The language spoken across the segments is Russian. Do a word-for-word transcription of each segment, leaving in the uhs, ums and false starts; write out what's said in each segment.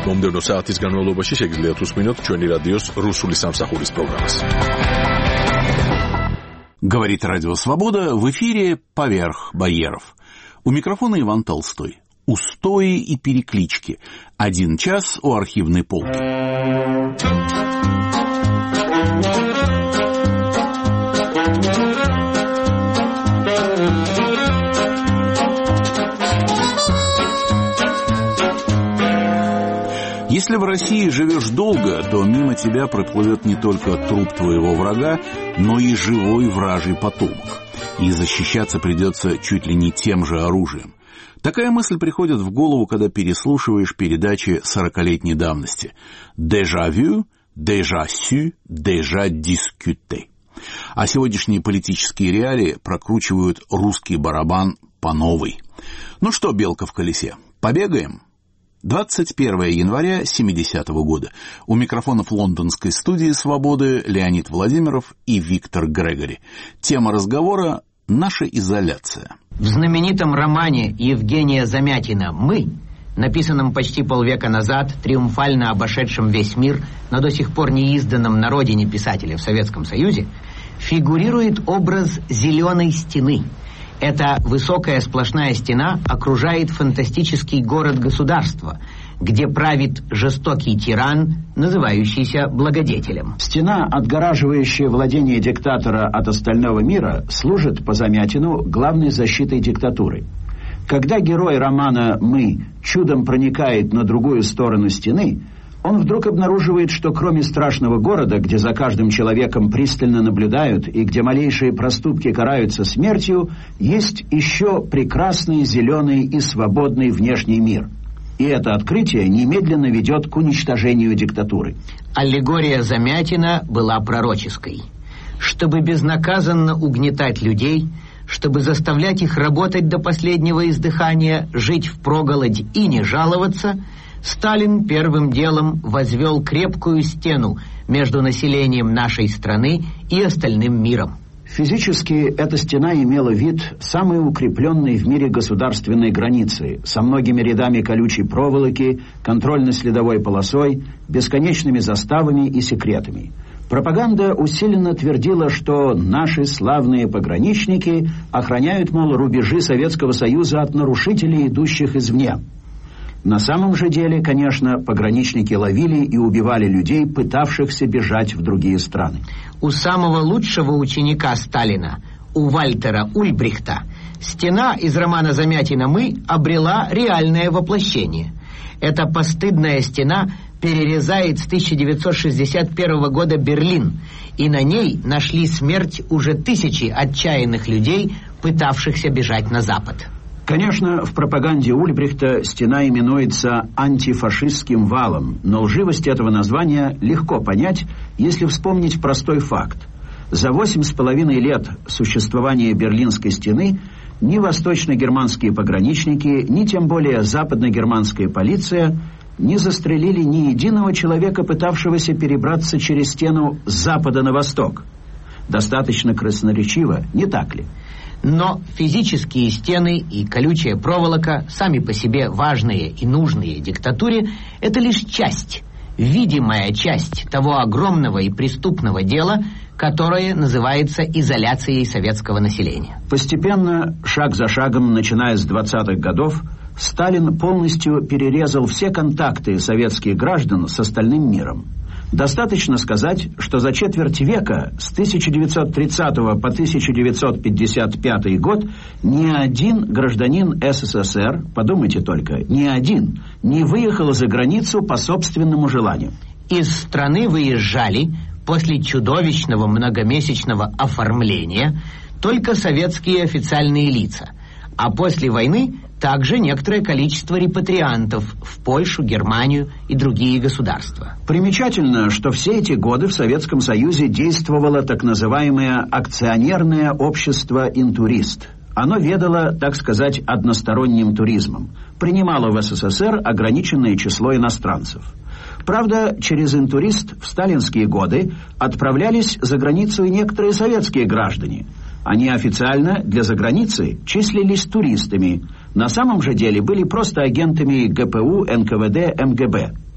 მომდევნო საათის განმავლობაში შეგიძლიათ უსმინოთ ჩვენი რადიოს რუსული სამსახურის программას. Говорит Радио Свобода, в эфире «Поверх барьеров». У микрофона Иван Толстой. Устои и переклички. Один час у архивной полки. Если в России живешь долго, то мимо тебя проплывет не только труп твоего врага, но и живой вражий потомок. И защищаться придется чуть ли не тем же оружием. Такая мысль приходит в голову, когда переслушиваешь передачи сорокалетней давности. «Déjà vu», «déjà su», «déjà discuté». А сегодняшние политические реалии прокручивают русский барабан по новой. Ну что, белка в колесе, побегаем? двадцать первого января семидесятого года. У микрофонов лондонской студии «Свободы» Леонид Владимиров и Виктор Грегори. Тема разговора – наша изоляция. В знаменитом романе Евгения Замятина «Мы», написанном почти полвека назад, триумфально обошедшем весь мир, но до сих пор не изданном на родине писателя в Советском Союзе, фигурирует образ «зеленой стены». Эта высокая сплошная стена окружает фантастический город-государство, где правит жестокий тиран, называющийся благодетелем. Стена, отгораживающая владение диктатора от остального мира, служит, по Замятину, главной защитой диктатуры. Когда герой романа «Мы» чудом проникает на другую сторону стены, он вдруг обнаруживает, что кроме страшного города, где за каждым человеком пристально наблюдают и где малейшие проступки караются смертью, есть еще прекрасный, зеленый и свободный внешний мир. И это открытие немедленно ведет к уничтожению диктатуры. Аллегория Замятина была пророческой. Чтобы безнаказанно угнетать людей, чтобы заставлять их работать до последнего издыхания, жить впроголодь и не жаловаться, Сталин первым делом возвел крепкую стену между населением нашей страны и остальным миром. Физически эта стена имела вид самой укрепленной в мире государственной границы, со многими рядами колючей проволоки, контрольно-следовой полосой, бесконечными заставами и секретами. Пропаганда усиленно твердила, что наши славные пограничники охраняют, мол, рубежи Советского Союза от нарушителей, идущих извне. На самом же деле, конечно, пограничники ловили и убивали людей, пытавшихся бежать в другие страны. У самого лучшего ученика Сталина, у Вальтера Ульбрихта, стена из романа Замятина «Мы» обрела реальное воплощение. Эта постыдная стена перерезает с тысяча девятьсот шестьдесят первого года Берлин, и на ней нашли смерть уже тысячи отчаянных людей, пытавшихся бежать на Запад. Конечно, в пропаганде Ульбрихта стена именуется антифашистским валом, но лживость этого названия легко понять, если вспомнить простой факт. За восемь с половиной лет существования Берлинской стены ни восточно-германские пограничники, ни тем более западно-германская полиция не застрелили ни единого человека, пытавшегося перебраться через стену с запада на восток. Достаточно красноречиво, не так ли? Но физические стены и колючая проволока, сами по себе важные и нужные диктатуре, это лишь часть, видимая часть того огромного и преступного дела, которое называется изоляцией советского населения. Постепенно, шаг за шагом, начиная с двадцатых годов, Сталин полностью перерезал все контакты советских граждан с остальным миром. Достаточно сказать, что за четверть века, с тысяча девятьсот тридцатого по тысяча девятьсот пятьдесят пятый год, ни один гражданин СССР, подумайте только, ни один, не выехал за границу по собственному желанию. Из страны выезжали после чудовищного многомесячного оформления только советские официальные лица, а после войны также некоторое количество репатриантов в Польшу, Германию и другие государства. Примечательно, что все эти годы в Советском Союзе действовало так называемое акционерное общество «Интурист». Оно ведало, так сказать, односторонним туризмом. Принимало в СССР ограниченное число иностранцев. Правда, через «Интурист» в сталинские годы отправлялись за границу и некоторые советские граждане. Они официально для заграницы числились туристами, на самом же деле были просто агентами ГПУ, эн ка вэ дэ, эм гэ бэ.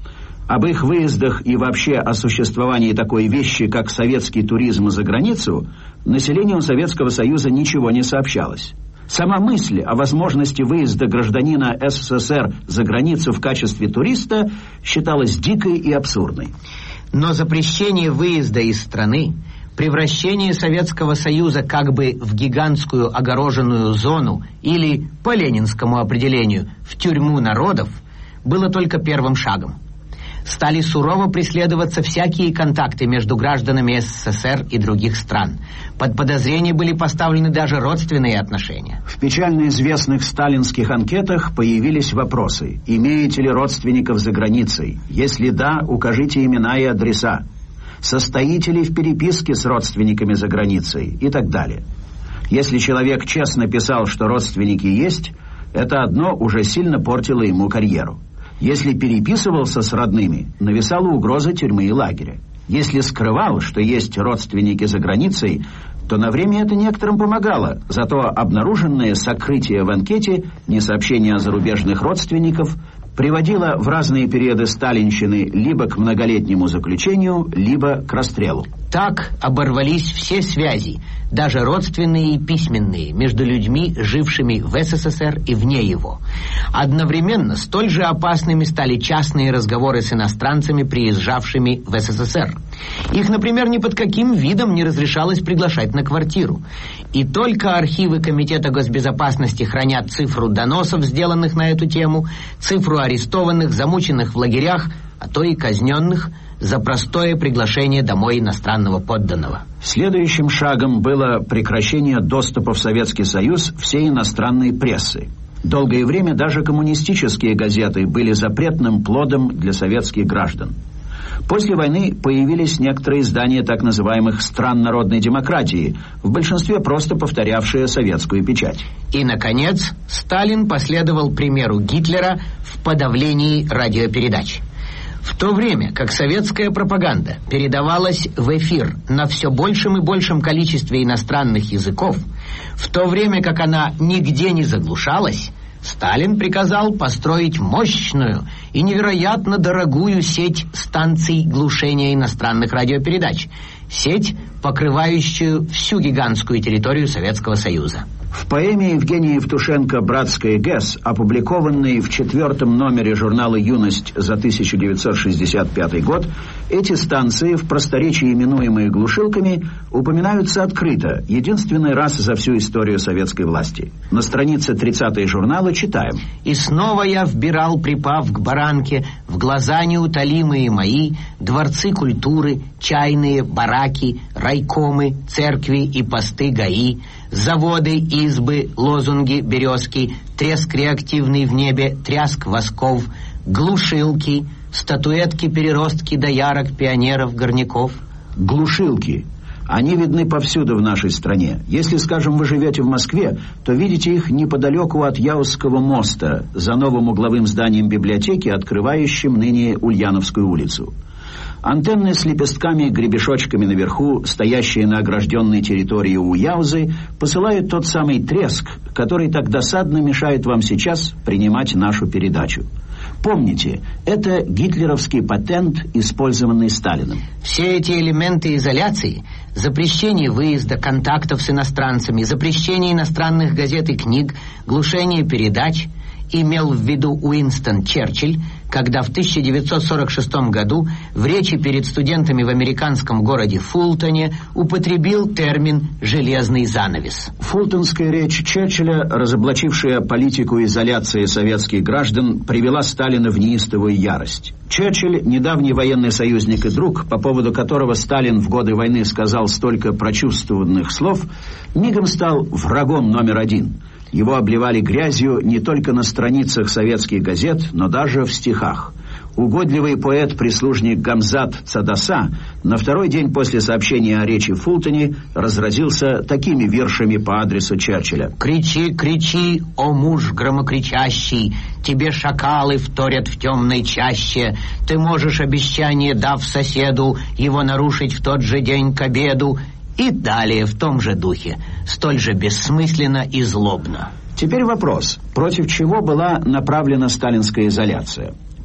Об их выездах и вообще о существовании такой вещи, как советский туризм за границу, населению Советского Союза ничего не сообщалось. Сама мысль о возможности выезда гражданина СССР за границу в качестве туриста считалась дикой и абсурдной. Но запрещение выезда из страны, превращение Советского Союза как бы в гигантскую огороженную зону или, по ленинскому определению, в тюрьму народов, было только первым шагом. Стали сурово преследоваться всякие контакты между гражданами СССР и других стран. Под подозрение были поставлены даже родственные отношения. В печально известных сталинских анкетах появились вопросы: имеете ли родственников за границей? Если да, укажите имена и адреса. Состоите ли в переписке с родственниками за границей? И так далее. Если человек честно писал, что родственники есть, это одно уже сильно портило ему карьеру. Если переписывался с родными, нависала угроза тюрьмы и лагеря. Если скрывал, что есть родственники за границей, то на время это некоторым помогало, зато обнаруженное сокрытие в анкете, несообщение о зарубежных родственников, приводило в разные периоды сталинщины либо к многолетнему заключению, либо к расстрелу. Так оборвались все связи, даже родственные и письменные, между людьми, жившими в СССР и вне его. Одновременно столь же опасными стали частные разговоры с иностранцами, приезжавшими в СССР. Их, например, ни под каким видом не разрешалось приглашать на квартиру. И только архивы Комитета госбезопасности хранят цифру доносов, сделанных на эту тему, цифру арестованных, замученных в лагерях, а то и казненных, за простое приглашение домой иностранного подданного. Следующим шагом было прекращение доступа в Советский Союз всей иностранной прессы. Долгое время даже коммунистические газеты были запретным плодом для советских граждан. После войны появились некоторые издания так называемых «стран народной демократии», в большинстве просто повторявшие советскую печать. И, наконец, Сталин последовал примеру Гитлера в подавлении радиопередач. В то время как советская пропаганда передавалась в эфир на все большем и большем количестве иностранных языков, в то время как она нигде не заглушалась, Сталин приказал построить мощную и невероятно дорогую сеть станций глушения иностранных радиопередач, сеть, покрывающую всю гигантскую территорию Советского Союза. В поэме Евгения Евтушенко «Братская ГЭС», опубликованной в четвертом номере журнала «Юность» за тысяча девятьсот шестьдесят пятый год, эти станции, в просторечии именуемые глушилками, упоминаются открыто, единственный раз за всю историю советской власти. На странице тридцатой журнала читаем: «И снова я вбирал, припав к баранке, в глаза неутолимые мои, дворцы культуры, чайные бараки, райкомы, церкви и посты ГАИ, заводы, избы, лозунги, березки, треск реактивный в небе, тряск восков, глушилки, статуэтки-переростки доярок, пионеров, горняков». Глушилки. Они видны повсюду в нашей стране. Если, скажем, вы живете в Москве, то видите их неподалеку от Яузского моста, за новым угловым зданием библиотеки, открывающим ныне Ульяновскую улицу. Антенны с лепестками-гребешочками наверху, стоящие на огражденной территории у Яузы, посылают тот самый треск, который так досадно мешает вам сейчас принимать нашу передачу. Помните, это гитлеровский патент, использованный Сталиным. Все эти элементы изоляции, запрещение выезда, контактов с иностранцами, запрещение иностранных газет и книг, глушение передач, имел в виду Уинстон Черчилль, когда в тысяча девятьсот сорок шестом году в речи перед студентами в американском городе Фултоне употребил термин «железный занавес». Фултонская речь Черчилля, разоблачившая политику изоляции советских граждан, привела Сталина в неистовую ярость. Черчилль, недавний военный союзник и друг, по поводу которого Сталин в годы войны сказал столько прочувствованных слов, мигом стал врагом номер один. Его обливали грязью не только на страницах советских газет, но даже в стихах. Угодливый поэт-прислужник Гамзат Цадаса на второй день после сообщения о речи в Фултоне разразился такими вершами по адресу Черчилля: «Кричи, кричи, о муж громокричащий, тебе шакалы вторят в темной чаще, ты можешь обещание, дав соседу, его нарушить в тот же день к обеду». И далее в том же духе, столь же бессмысленно и злобно. Теперь вопрос, против чего была направлена сталинская изоляция?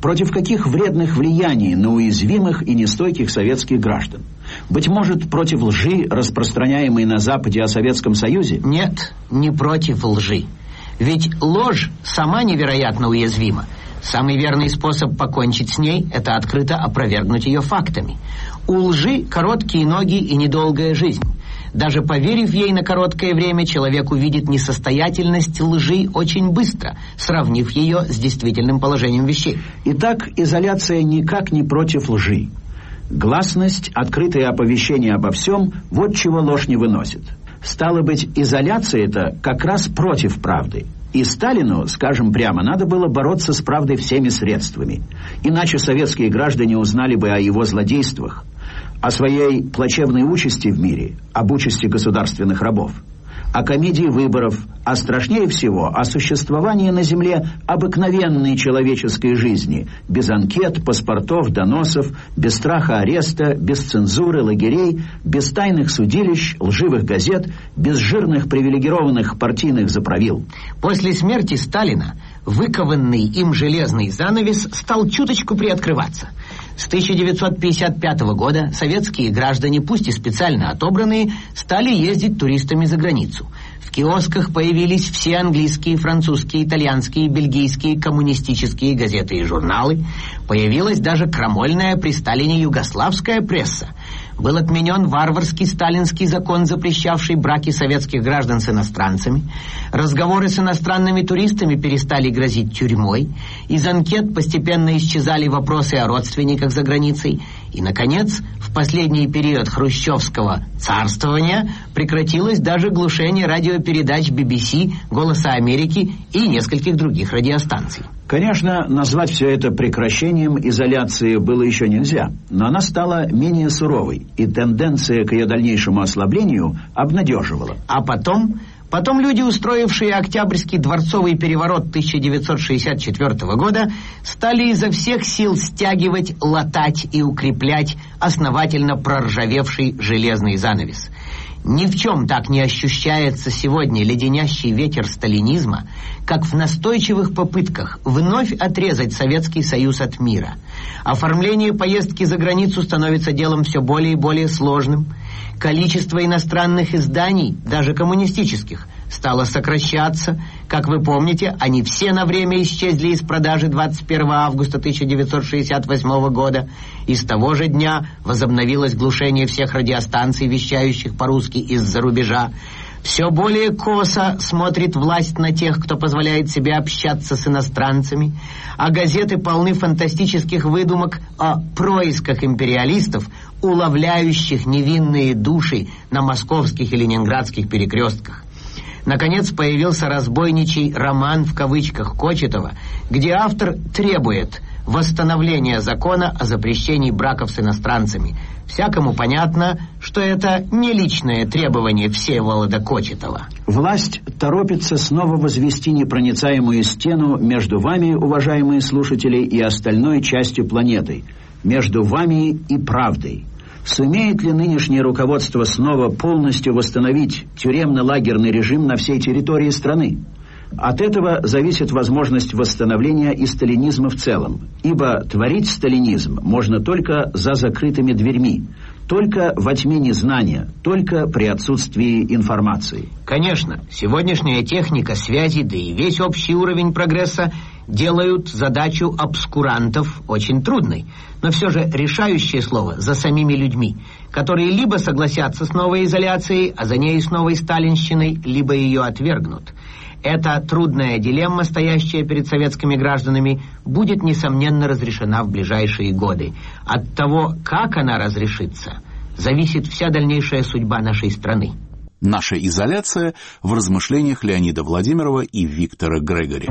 Против каких вредных влияний на уязвимых и нестойких советских граждан? Быть может, против лжи, распространяемой на Западе о Советском Союзе? Нет, не против лжи. Ведь ложь сама невероятно уязвима. Самый верный способ покончить с ней – это открыто опровергнуть ее фактами. У лжи короткие ноги и недолгая жизнь. Даже поверив ей на короткое время, человек увидит несостоятельность лжи очень быстро, сравнив ее с действительным положением вещей. Итак, изоляция никак не против лжи. Гласность, открытое оповещение обо всем – вот чего ложь не выносит. Стало быть, изоляция это как раз против правды. И Сталину, скажем прямо, надо было бороться с правдой всеми средствами. Иначе советские граждане узнали бы о его злодействах, о своей плачевной участи в мире, об участи государственных рабов, о комедии выборов, а страшнее всего о существовании на земле обыкновенной человеческой жизни, без анкет, паспортов, доносов, без страха ареста, без цензуры, лагерей, без тайных судилищ, лживых газет, без жирных привилегированных партийных заправил. После смерти Сталина выкованный им железный занавес стал чуточку приоткрываться. С тысяча девятьсот пятьдесят пятого года советские граждане, пусть и специально отобранные, стали ездить туристами за границу. В киосках появились все английские, французские, итальянские, бельгийские коммунистические газеты и журналы. Появилась даже крамольная при Сталине югославская пресса. Был отменен варварский сталинский закон, запрещавший браки советских граждан с иностранцами. Разговоры с иностранными туристами перестали грозить тюрьмой. Из анкет постепенно исчезали вопросы о родственниках за границей. И, наконец, в последний период хрущевского царствования прекратилось даже глушение радиопередач би би си, «Голоса Америки» и нескольких других радиостанций. Конечно, назвать все это прекращением изоляции было еще нельзя, но она стала менее суровой, и тенденция к ее дальнейшему ослаблению обнадеживала. А потом... Потом люди, устроившие Октябрьский дворцовый переворот тысяча девятьсот шестьдесят четвёртого года, стали изо всех сил стягивать, латать и укреплять основательно проржавевший железный занавес. Ни в чем так не ощущается сегодня леденящий ветер сталинизма, как в настойчивых попытках вновь отрезать Советский Союз от мира. Оформление поездки за границу становится делом все более и более сложным. Количество иностранных изданий, даже коммунистических, стало сокращаться. Как вы помните, они все на время исчезли из продажи двадцать первого августа тысяча девятьсот шестьдесят восьмого года. И с того же дня возобновилось глушение всех радиостанций, вещающих по-русски из-за рубежа. Все более косо смотрит власть на тех, кто позволяет себе общаться с иностранцами, а газеты полны фантастических выдумок о происках империалистов, уловляющих невинные души на московских и ленинградских перекрестках. Наконец появился разбойничий роман в кавычках Кочетова, где автор требует восстановления закона о запрещении браков с иностранцами. Всякому понятно, что это не личное требование Всеволода Кочетова. Власть торопится снова возвести непроницаемую стену между вами, уважаемые слушатели, и остальной частью планеты, между вами и правдой. Сумеет ли нынешнее руководство снова полностью восстановить тюремно-лагерный режим на всей территории страны? От этого зависит возможность восстановления и сталинизма в целом, ибо творить сталинизм можно только за закрытыми дверьми, только во тьме незнания, только при отсутствии информации. Конечно, сегодняшняя техника связи, да и весь общий уровень прогресса делают задачу обскурантов очень трудной. Но все же решающее слово за самими людьми, которые либо согласятся с новой изоляцией, а за ней с новой сталинщиной, либо ее отвергнут. Эта трудная дилемма, стоящая перед советскими гражданами, будет, несомненно, разрешена в ближайшие годы. От того, как она разрешится, зависит вся дальнейшая судьба нашей страны. Наша изоляция в размышлениях Леонида Владимирова и Виктора Грегори.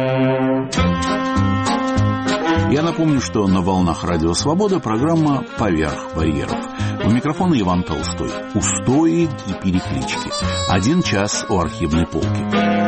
Я напомню, что на волнах Радио Свобода программа «Поверх барьеров». У микрофона Иван Толстой. Устои и переклички. Один час у архивной полки.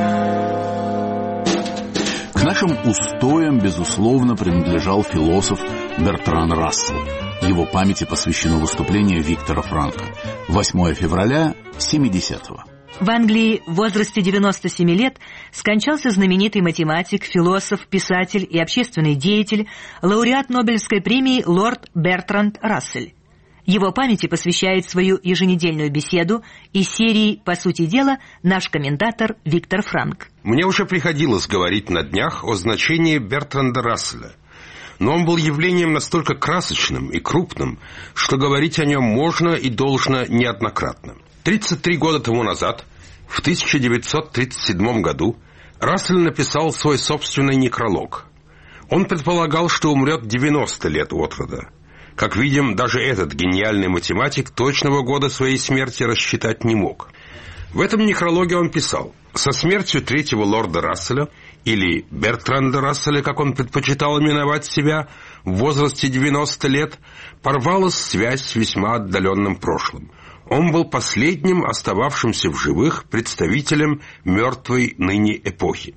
К нашим устоям, безусловно, принадлежал философ Бертран Рассел. Его памяти посвящено выступление Виктора Франка. восьмое февраля семидесятого. В Англии в возрасте девяноста семи лет скончался знаменитый математик, философ, писатель и общественный деятель, лауреат Нобелевской премии лорд Бертранд Рассель. Его памяти посвящает свою еженедельную беседу из серии «По сути дела» наш комментатор Виктор Франк. Мне уже приходилось говорить на днях о значении Бертранда Расселя. Но он был явлением настолько красочным и крупным, что говорить о нем можно и должно неоднократно. тридцать три года тому назад, в тысяча девятьсот тридцать седьмом году, Рассель написал свой собственный некролог. Он предполагал, что умрет девяносто лет от рода. Как видим, даже этот гениальный математик точного года своей смерти рассчитать не мог. В этом некрологе он писал: «Со смертью третьего лорда Расселя, или Бертранда Расселя, как он предпочитал именовать себя, в возрасте девяноста лет, порвалась связь с весьма отдаленным прошлым. Он был последним остававшимся в живых представителем мертвой ныне эпохи».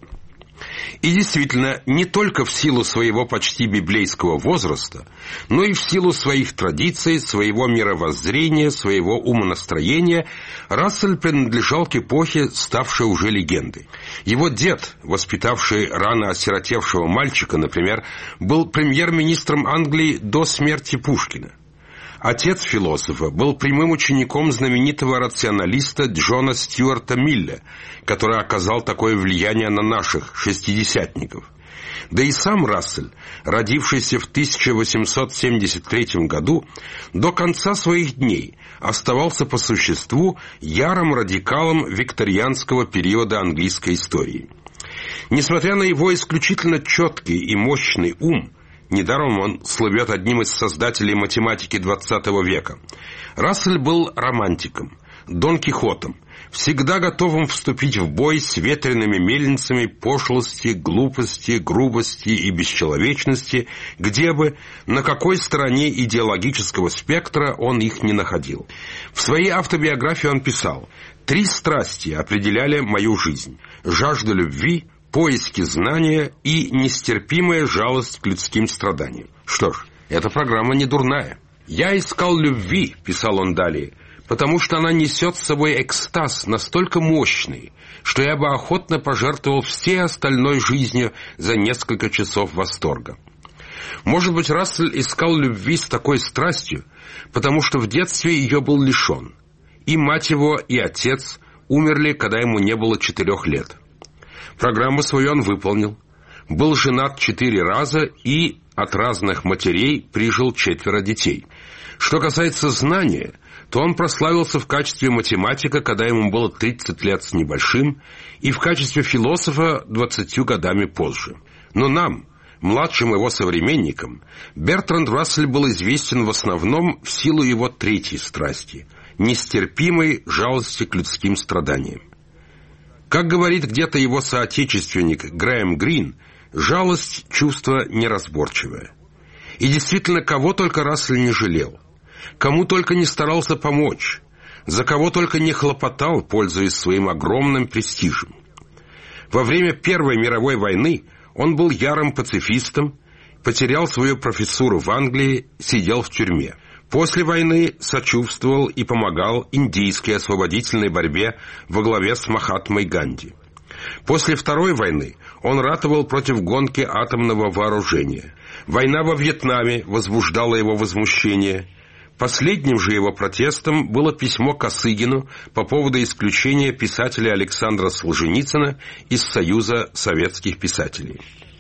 И действительно, не только в силу своего почти библейского возраста, но и в силу своих традиций, своего мировоззрения, своего умонастроения, Рассель принадлежал к эпохе, ставшей уже легендой. Его дед, воспитавший рано осиротевшего мальчика, например, был премьер-министром Англии до смерти Пушкина. Отец философа был прямым учеником знаменитого рационалиста Джона Стюарта Милля, который оказал такое влияние на наших шестидесятников. Да и сам Рассель, родившийся в тысяча восемьсот семьдесят третьем году, до конца своих дней оставался по существу ярым радикалом викторианского периода английской истории. Несмотря на его исключительно четкий и мощный ум, недаром он слывет одним из создателей математики двадцатого века, Рассель был романтиком, Дон Кихотом, всегда готовым вступить в бой с ветреными мельницами пошлости, глупости, грубости и бесчеловечности, где бы, на какой стороне идеологического спектра он их не находил. В своей автобиографии он писал: «Три страсти определяли мою жизнь: жажда любви, поиски знания и нестерпимая жалость к людским страданиям». Что ж, эта программа не дурная. «Я искал любви», — писал он далее, «потому что она несет с собой экстаз настолько мощный, что я бы охотно пожертвовал всей остальной жизнью за несколько часов восторга». Может быть, Рассель искал любви с такой страстью, потому что в детстве ее был лишен. И мать его, и отец умерли, когда ему не было четырех лет. Программу свою он выполнил, был женат четыре раза и от разных матерей прижил четверо детей. Что касается знания, то он прославился в качестве математика, когда ему было тридцать лет с небольшим, и в качестве философа двадцатью годами позже. Но нам, младшим его современникам, Бертранд Рассель был известен в основном в силу его третьей страсти – нестерпимой жалости к людским страданиям. Как говорит где-то его соотечественник Грэм Грин, жалость – чувство неразборчивое. И действительно, кого только Рассель не жалел, кому только не старался помочь, за кого только не хлопотал, пользуясь своим огромным престижем. Во время Первой мировой войны он был ярым пацифистом, потерял свою профессуру в Англии, сидел в тюрьме. После войны сочувствовал и помогал индийской освободительной борьбе во главе с Махатмой Ганди. После Второй войны он ратовал против гонки атомного вооружения. Война во Вьетнаме возбуждала его возмущение. Последним же его протестом было письмо Косыгину по поводу исключения писателя Александра Солженицына из Союза советских писателей.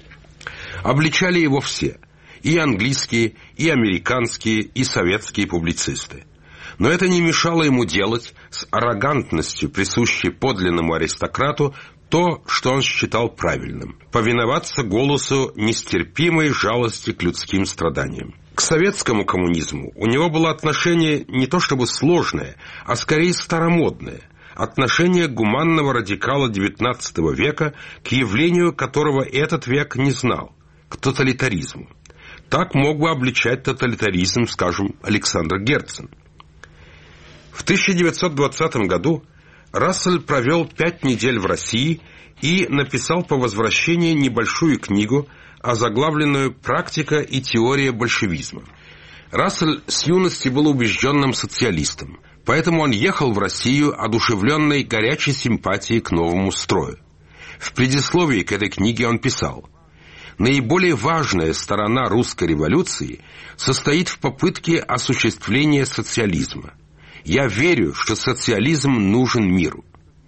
Обличали его все – и английские, и американские, и советские публицисты. Но это не мешало ему делать с аррогантностью, присущей подлинному аристократу, то, что он считал правильным – повиноваться голосу нестерпимой жалости к людским страданиям. К советскому коммунизму у него было отношение не то чтобы сложное, а скорее старомодное – отношение гуманного радикала девятнадцатого века к явлению, которого этот век не знал – к тоталитаризму. Так мог бы обличать тоталитаризм, скажем, Александр Герцен. В тысяча девятьсот двадцатом году Рассель провел пять недель в России и написал по возвращении небольшую книгу, озаглавленную «Практика и теория большевизма». Рассель с юности был убежденным социалистом, Поэтому он ехал в Россию, одушевленной горячей симпатией к новому строю. В предисловии к этой книге он писал: «Наиболее важная сторона русской революции состоит в попытке осуществления социализма. Я верю, что социализм нужен миру.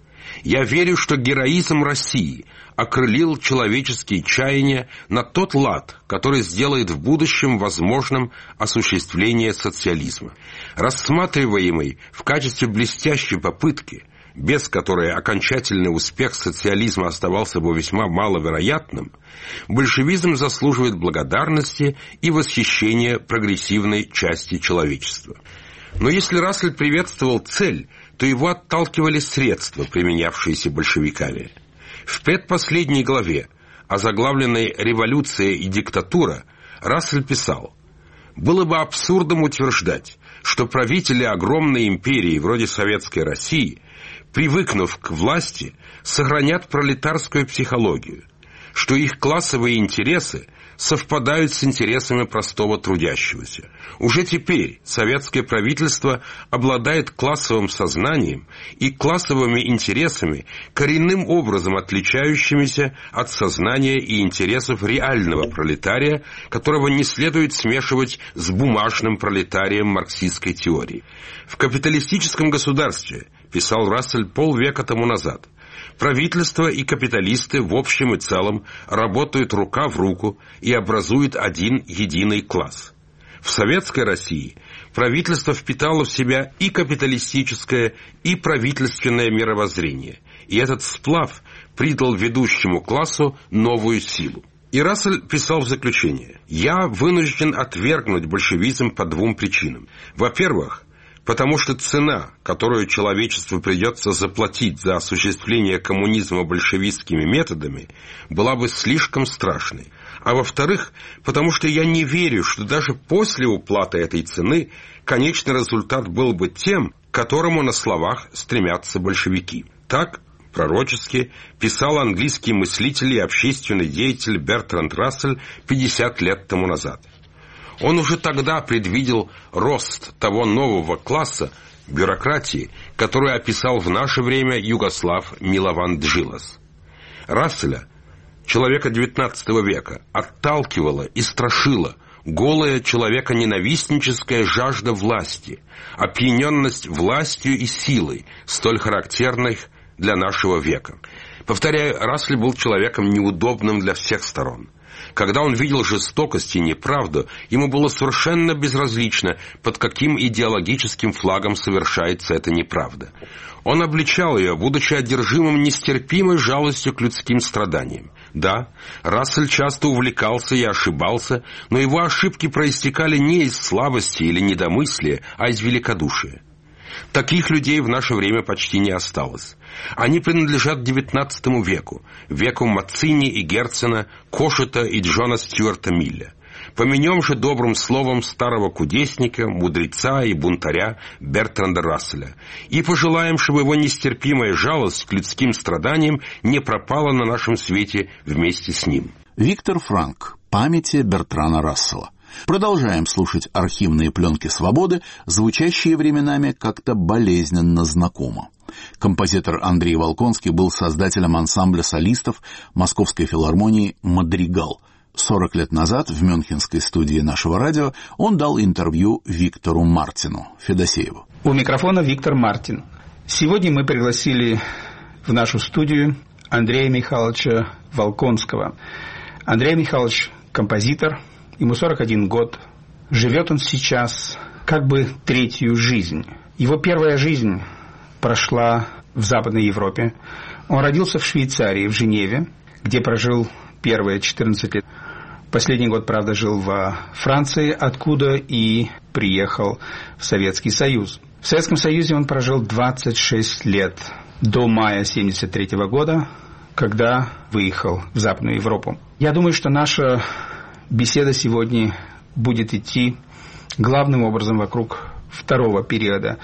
Я верю, что героизм России окрылил человеческие чаяния на тот лад, который сделает в будущем возможным осуществление социализма. Рассматриваемый в качестве блестящей попытки, без которой окончательный успех социализма оставался бы весьма маловероятным, большевизм заслуживает благодарности и восхищения прогрессивной части человечества». Но если Рассель приветствовал цель, то его отталкивали средства, применявшиеся большевиками. В предпоследней главе, озаглавленной «Революция и диктатура», Рассель писал: «Было бы абсурдом утверждать, что правители огромной империи вроде Советской России, привыкнув к власти, сохранят пролетарскую психологию, что их классовые интересы совпадают с интересами простого трудящегося. Уже теперь советское правительство обладает классовым сознанием и классовыми интересами, коренным образом отличающимися от сознания и интересов реального пролетария, которого не следует смешивать с бумажным пролетарием марксистской теории. В капиталистическом государстве, писал Рассель полвека тому назад, правительство и капиталисты в общем и целом работают рука в руку и образуют один единый класс. В Советской России правительство впитало в себя и капиталистическое, и правительственное мировоззрение, и этот сплав придал ведущему классу новую силу. И Рассель писал в заключение: «Я вынужден отвергнуть большевизм по двум причинам. Во-первых, потому что цена, которую человечеству придется заплатить за осуществление коммунизма большевистскими методами, была бы слишком страшной. А во-вторых, потому что я не верю, что даже после уплаты этой цены конечный результат был бы тем, к которому на словах стремятся большевики». Так пророчески писал английский мыслитель и общественный деятель Бертранд Рассель пятьдесят лет тому назад. Он уже тогда предвидел рост того нового класса бюрократии, который описал в наше время Югослав Милован Джилас. Расселя, человека девятнадцатого века, отталкивала и страшила голая человеконенавистническая жажда власти, опьяненность властью и силой, столь характерных для нашего века. Повторяю, Рассель был человеком неудобным для всех сторон. Когда он видел жестокость и неправду, ему было совершенно безразлично, под каким идеологическим флагом совершается эта неправда. Он обличал ее, будучи одержимым нестерпимой жалостью к людским страданиям. Да, Рассель часто увлекался и ошибался, но его ошибки проистекали не из слабости или недомыслия, а из великодушия. Таких людей в наше время почти не осталось. Они принадлежат девятнадцатому веку, веку Маццини и Герцена, Кошета и Джона Стюарта Милля. Помянем же добрым словом старого кудесника, мудреца и бунтаря Бертранда Расселя и пожелаем, чтобы его нестерпимая жалость к людским страданиям не пропала на нашем свете вместе с ним. Виктор Франк. Памяти Бертрана Рассела. Продолжаем слушать архивные пленки «Свободы», звучащие временами как-то болезненно знакомо. Композитор Андрей Волконский был создателем ансамбля солистов Московской филармонии «Мадригал». сорок лет назад в мюнхенской студии нашего радио он дал интервью Виктору Мартину Федосееву. У микрофона Виктор Мартин. Сегодня мы пригласили в нашу студию Андрея Михайловича Волконского. Андрей Михайлович – композитор. Ему сорок один год. Живет он сейчас как бы третью жизнь. Его первая жизнь прошла в Западной Европе. Он родился в Швейцарии, в Женеве, где прожил первые четырнадцать лет. Последний год, правда, жил во Франции, откуда и приехал в Советский Союз. В Советском Союзе он прожил двадцать шесть лет, до мая семьдесят третьего года, когда выехал в Западную Европу. Я думаю, что наша беседа сегодня будет идти главным образом вокруг второго периода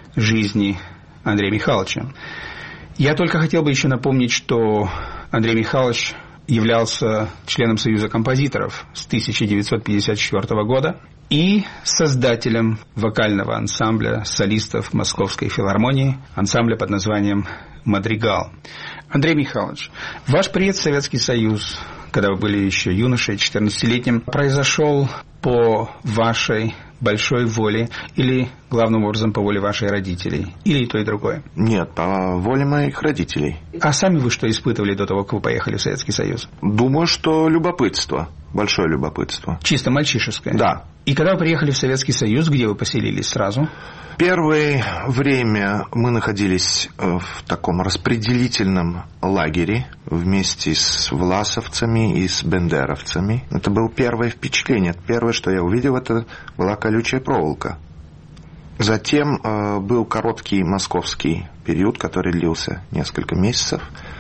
жизни Андрея Михайловича. Я только хотел бы еще напомнить, что Андрей Михайлович являлся членом Союза композиторов с тысяча девятьсот пятьдесят четвёртого года и создателем вокального ансамбля солистов Московской филармонии, ансамбля под названием «Мадригал». Андрей Михайлович, ваш приезд в Советский Союз, когда вы были еще юношей, четырнадцатилетним, произошел по вашей большой воле или, главным образом, по воле ваших родителей? Или и то, и другое? Нет, по воле моих родителей. А сами вы что испытывали до того, как вы поехали в Советский Союз? Думаю, что любопытство. Большое любопытство. Чисто мальчишеское? Да. И когда вы приехали в Советский Союз, где вы поселились сразу? Первое время мы находились в таком распределительном лагере вместе с власовцами и с бендеровцами. Это было первое впечатление. Первое, что я увидел, это была колючая проволока. Затем э, был короткий московский период, который длился несколько месяцев.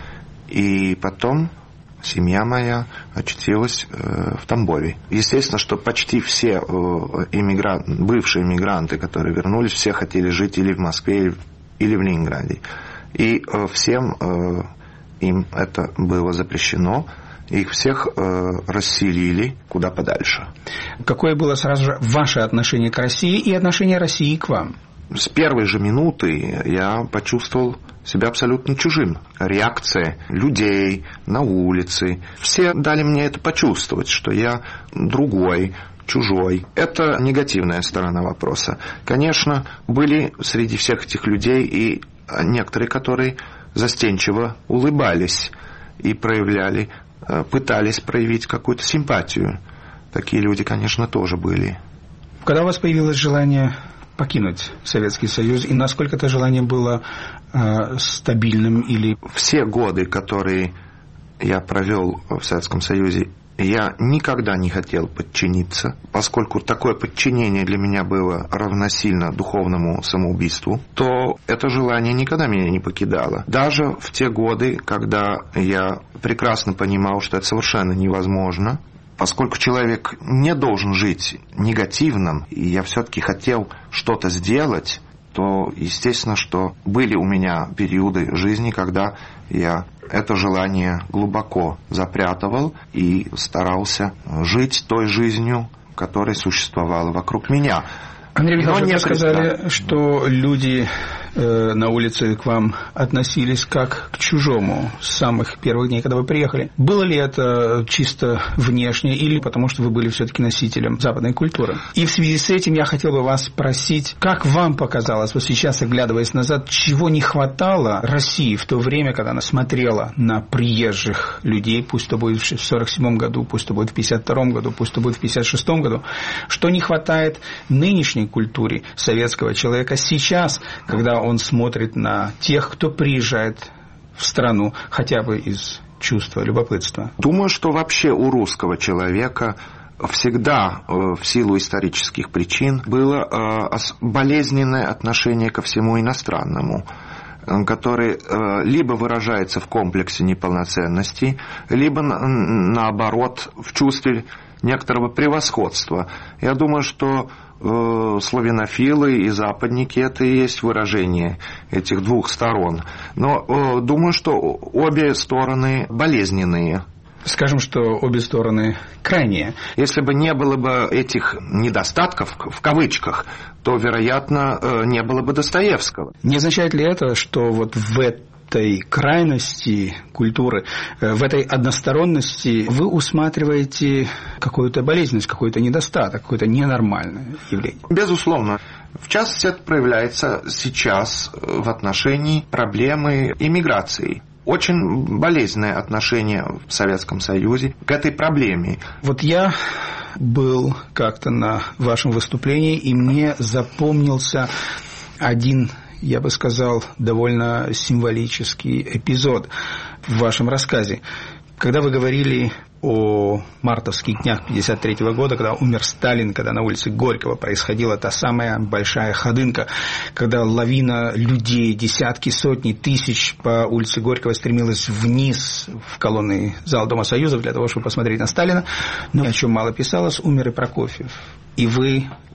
И потом семья моя очутилась э, в Тамбове. Естественно, что почти все э, иммигранты, бывшие иммигранты, которые вернулись, все хотели жить или в Москве, или, или в Ленинграде. И э, всем э, им это было запрещено. Их всех э, расселили куда подальше. Какое было сразу же ваше отношение к России и отношение России к вам? С первой же минуты я почувствовал себя абсолютно чужим. Реакция людей на улице. Все дали мне это почувствовать, что я другой, чужой. Это негативная сторона вопроса. Конечно, были среди всех этих людей и некоторые, которые застенчиво улыбались и проявляли, пытались проявить какую-то симпатию. Такие люди, конечно, тоже были. Когда у вас появилось желание покинуть Советский Союз, и насколько это желание было э, стабильным или... Все годы, которые я провел в Советском Союзе, я никогда не хотел подчиниться, поскольку такое подчинение для меня было равносильно духовному самоубийству, то это желание никогда меня не покидало. Даже в те годы, когда я прекрасно понимал, что это совершенно невозможно, поскольку человек не должен жить негативным, и я все-таки хотел что-то сделать, то естественно, что были у меня периоды жизни, когда я это желание глубоко запрятывал и старался жить той жизнью, которая существовала вокруг меня. Андрей Михайлович, вы сказали, да. что люди э, на улице к вам относились как к чужому с самых первых дней, когда вы приехали. Было ли это чисто внешне или потому, что вы были все-таки носителем западной культуры? И в связи с этим я хотел бы вас спросить, как вам показалось, вот сейчас, оглядываясь назад, чего не хватало России в то время, когда она смотрела на приезжих людей, пусть то будет в сорок седьмом году, пусть то будет в пятьдесят втором году, пусть то будет в пятьдесят шестом году, что не хватает нынешней культуре советского человека сейчас, когда он смотрит на тех, кто приезжает в страну хотя бы из чувства любопытства? Думаю, что вообще у русского человека всегда в силу исторических причин было болезненное отношение ко всему иностранному, который либо выражается в комплексе неполноценности, либо наоборот в чувстве некоторого превосходства. Я думаю, что э, славянофилы и западники — это и есть выражение этих двух сторон. Но э, думаю, что обе стороны болезненные. Скажем, что обе стороны крайние. Если бы не было бы этих недостатков, в кавычках, то, вероятно, э, не было бы Достоевского. Не означает ли это, что вот в этом этой крайности культуры, в этой односторонности вы усматриваете какую-то болезненность, какой-то недостаток, какое-то ненормальное явление? Безусловно. В частности, это проявляется сейчас в отношении проблемы иммиграции. Очень болезненное отношение в Советском Союзе к этой проблеме. Вот я был как-то на вашем выступлении, и мне запомнился один, я бы сказал, довольно символический эпизод в вашем рассказе. Когда вы говорили о мартовских днях пятьдесят третьего года, когда умер Сталин, когда на улице Горького происходила та самая большая ходынка, когда лавина людей, десятки, сотни, тысяч по улице Горького стремилась вниз в колонный зал Дома Союзов для того, чтобы посмотреть на Сталина, но о чем мало писалось, умер и Прокофьев. И вы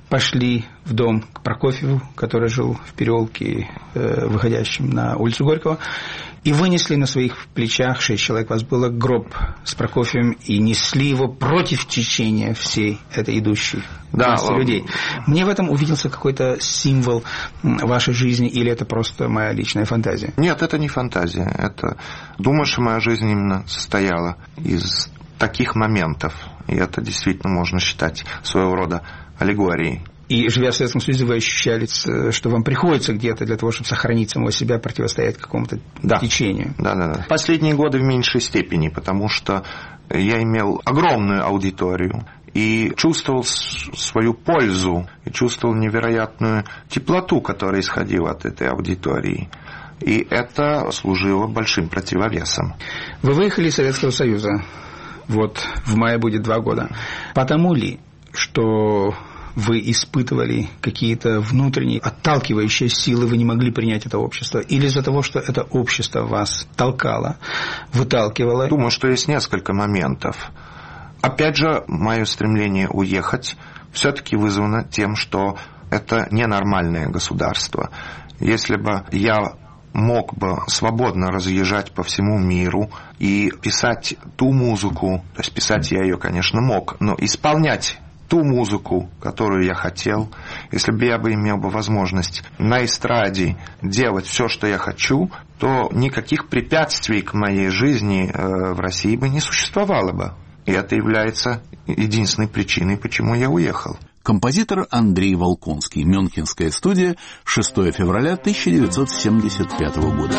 пошли в дом к Прокофьеву, который жил в переулке, э, выходящем на улицу Горького, и вынесли на своих плечах, шесть человек вас было, гроб с Прокофьевым, и несли его против течения всей этой идущей да, людей. Мне в этом увиделся какой-то символ вашей жизни, или это просто моя личная фантазия? Нет, это не фантазия. Это, думаю, что моя жизнь именно состояла из таких моментов. И это действительно можно считать своего рода аллегорией. И, живя в Советском Союзе, вы ощущали, что вам приходится где-то для того, чтобы сохранить самого себя, противостоять какому-то да. течению? Да, да, да. Последние годы в меньшей степени, потому что я имел огромную аудиторию и чувствовал свою пользу, и чувствовал невероятную теплоту, которая исходила от этой аудитории. И это служило большим противовесом. Вы выехали из Советского Союза. Вот в мае будет два года. Потому ли, что вы испытывали какие-то внутренние отталкивающие силы, вы не могли принять это общество? Или из-за того, что это общество вас толкало, выталкивало? Думаю, что есть несколько моментов. Опять же, мое стремление уехать все-таки вызвано тем, что это ненормальное государство. Если бы я мог бы свободно разъезжать по всему миру и писать ту музыку, то есть писать я ее, конечно, мог, но исполнять ту музыку, которую я хотел, если бы я бы имел бы возможность на эстраде делать все, что я хочу, то никаких препятствий к моей жизни в России бы не существовало бы. И это является единственной причиной, почему я уехал. Композитор Андрей Волконский. Мюнхенская студия. шестого февраля тысяча девятьсот семьдесят пятого года.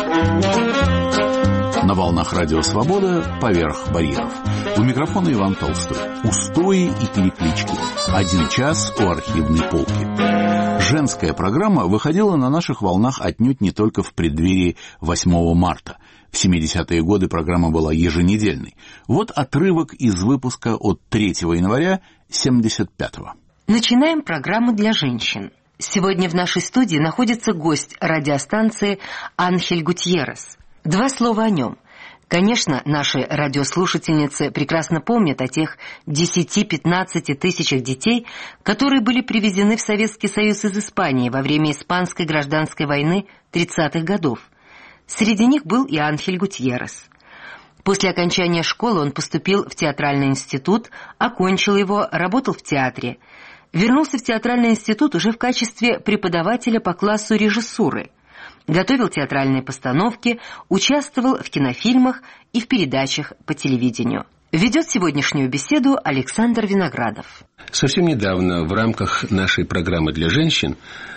На волнах радио «Свобода» «Поверх барьеров». У микрофона Иван Толстой. Устои и переклички. Один час у архивной полки. Женская программа выходила на наших волнах отнюдь не только в преддверии восьмого марта. В семидесятые годы программа была еженедельной. Вот отрывок из выпуска от третьего января семьдесят пятого. Начинаем программу для женщин. Сегодня в нашей студии находится гость радиостанции Анхель Гутьеррес. Два слова о нем. Конечно, наши радиослушательницы прекрасно помнят о тех десяти-пятнадцати тысячах детей, которые были привезены в Советский Союз из Испании во время Испанской гражданской войны тридцатых годов. Среди них был и Анхель Гутьеррес. После окончания школы он поступил в театральный институт, окончил его, работал в театре. Вернулся в театральный институт уже в качестве преподавателя по классу режиссуры. Готовил театральные постановки, участвовал в кинофильмах и в передачах по телевидению. Ведет сегодняшнюю беседу Александр Виноградов. Совсем недавно в рамках нашей программы для женщин